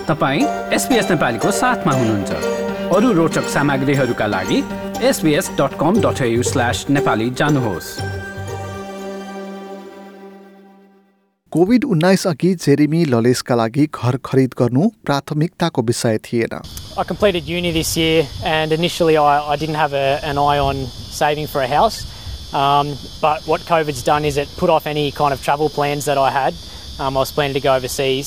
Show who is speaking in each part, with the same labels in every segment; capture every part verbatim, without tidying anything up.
Speaker 1: तपाईं एसबीएस नेपालीको साथमा हुनुहुन्छ। अरु रोचक सामग्रीहरूका लागि S B S dot com dot A U slash Nepali जानुहोस्।
Speaker 2: कोभिड उन्नाइस अघि जेरेमी ललेसका लागि घर खरिद गर्नु प्राथमिकताको विषय थिएन।
Speaker 3: I completed uni this year, and initially I, I didn't have a, an eye on saving for a house. Um, but what COVID's done is it put off any kind of travel plans that I had. Um, I was planning to go overseas.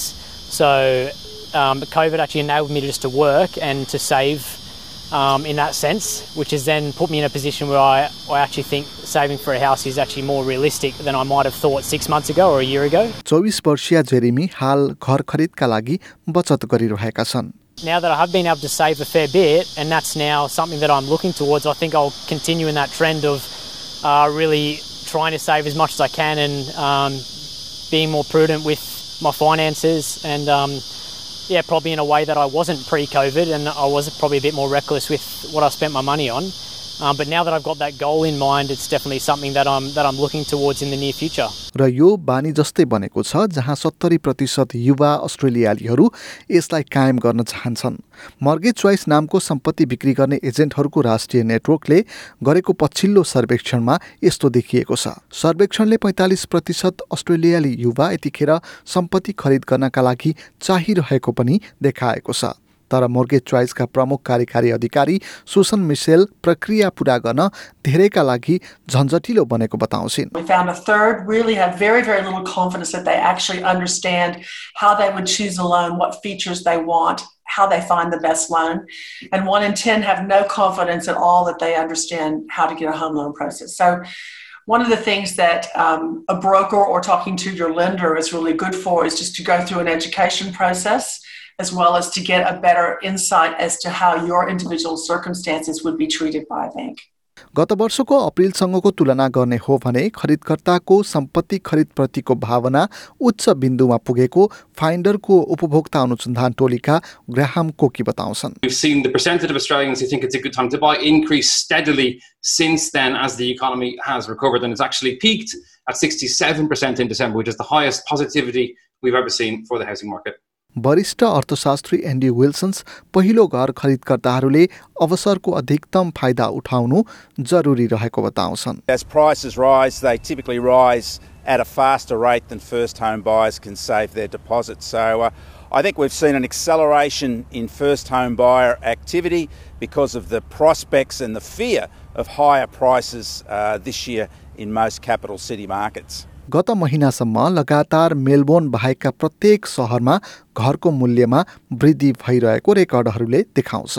Speaker 3: So um, COVID actually enabled me just to work and to save um, in that sense, which has then put me in a position where I, I actually think saving for a house is actually more realistic than I might have thought six months ago or a year ago.
Speaker 2: चौबिस वर्षीय Jeremy हाल घर खरिदका लागि बचत गरिरहेका छन्।
Speaker 3: Now that I have been able to save a fair bit, and that's now something that I'm looking towards, I think I'll continue in that trend of uh, really trying to save as much as I can and um, being more prudent with my finances and um, yeah, probably in a way that I wasn't pre-COVID, and I was probably a bit more reckless with what I spent my money on. Um, but now that I've got that goal in mind, it's definitely something that I'm that I'm looking towards in the near future.
Speaker 2: र यो बानी जस्तै बनेको छ जहाँ सत्तरी प्रतिशत युवा अस्ट्रेलियालीहरू यसलाई कायम गर्न चाहन्छन्। मर्गेज चोइस नामको सम्पत्ति बिक्री गर्ने एजेन्टहरूको राष्ट्रिय नेटवर्कले गरेको पछिल्लो सर्वेक्षणमा यस्तो देखिएको छ। सर्वेक्षणले पैंतालीस प्रतिशत अस्ट्रेलियाली युवा यतिखेर सम्पत्ति खरिद गर्नका लागि चाहिरहेको पनि देखाएको छ। तर मोर्गेज चोइसका प्रमुख कार्यकारी अधिकारी सुसन मिशेल प्रक्रिया पूरा गर्न धेरैका लागि झन्झटिलो बनेको बताउँछिन्।
Speaker 4: We found a third really have very very little confidence that they actually understand how they would choose a loan, what features they want, how they find the best loan, and one in ten have no confidence at all that they understand how to get a home loan process. So one of the things that um, a broker or talking to your lender is really good for is just to go through an education process, as well as to get a better insight as to how your individual circumstances would be treated by a bank.
Speaker 2: गत वर्षको अप्रिलसँगको तुलना गर्ने हो भने खरिदकर्ताको सम्पत्ति खरिदप्रतिको भावना उच्च बिन्दुमा पुगेको फाइन्डरको उपभोक्ता अनुसन्धान टोलीका ग्राहम कोकी बताउँछन्।
Speaker 5: We've seen the percentage of Australians who think it's a good time to buy increase steadily since then as the economy has recovered, and it's actually peaked at sixty-seven percent in December, which is the highest positivity we've ever seen for the housing market.
Speaker 2: वरिष्ठ अर्थशास्त्री एन्डी Wilson's पहिलो घर खरिदकर्ताहरूले अवसरको अधिकतम फाइदा उठाउनु जरुरी रहेको बताउँछन्।
Speaker 6: As prices rise, they typically rise at a faster rate than first home buyers can save their deposits. So uh, I think we've seen an acceleration in first home buyer activity because of the prospects and the fear of higher prices uh, this year in most capital city markets.
Speaker 2: गत महिनासम्म लगातार Melbourne बाहेकका प्रत्येक शहरमा घरको मूल्यमा वृद्धि भइरहेको रेकर्डहरूले देखाउँछ।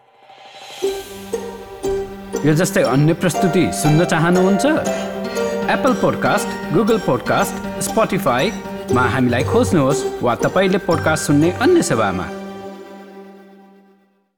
Speaker 1: यो जस्तै अन्य प्रस्तुति सुन्न चाहनुहुन्छ? Apple podcast, Google podcast, Spotify मा हामीलाई खोज्नुहोस् वा तपाईले पोडकास्ट सुन्ने अन्य सेवामा।